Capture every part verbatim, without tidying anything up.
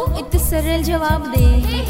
इतना सरल जवाब दे।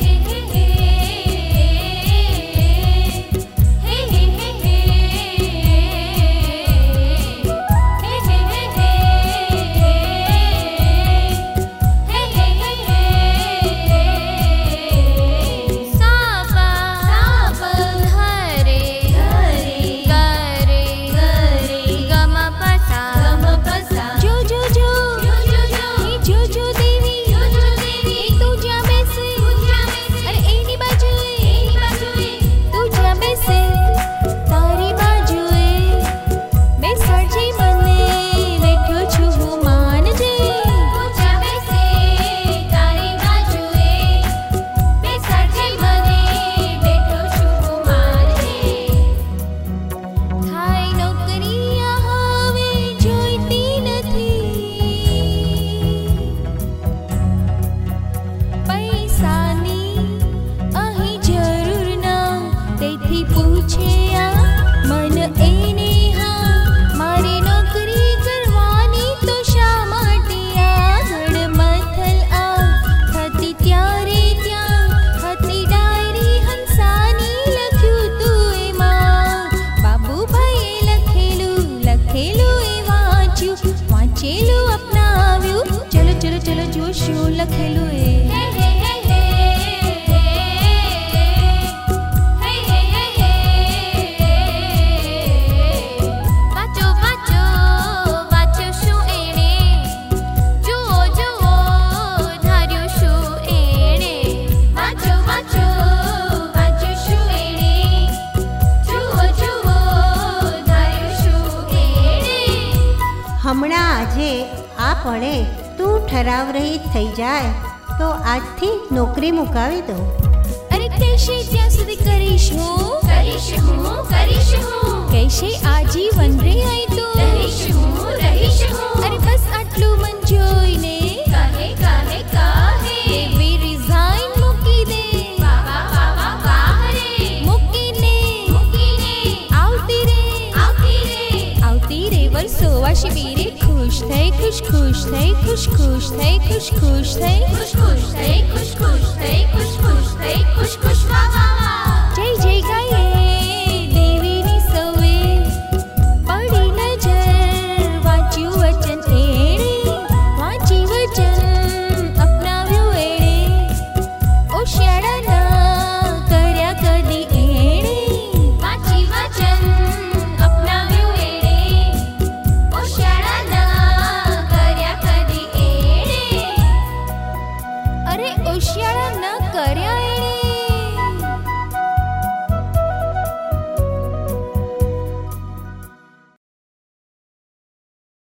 હમણાં આજે આ પળે તું ઠરાવ રહિત થઈ જાય તો આજથી નોકરી મુકાવી દો. અરે કહેશે ત્યાં સુધી કરીશ હું કરીશ હું કરીશ હું કહેશે આજીવન રે આઈ તો રહીશ હું રહીશ હું અરે બસ આટલું મન જોઈને કહે કહે કહે વી રિઝાઇન મૂકી દે વાહ વાહ વાહ વાહ વાહ રે મૂકીને મૂકીને આવતી રે આવતી રે આવતી રે વર્ષોવા શિબિરે ખુશ થઈ ખુશ ખુશ થઈ ખુશ ખુશ થઈ ખુશ ખુશ થઈ ખુશ ખુશ થઈ ખુશ ખુશ થઈ ખુશ ખુશ થઈ ખુશ ખુશ વાહ વાહ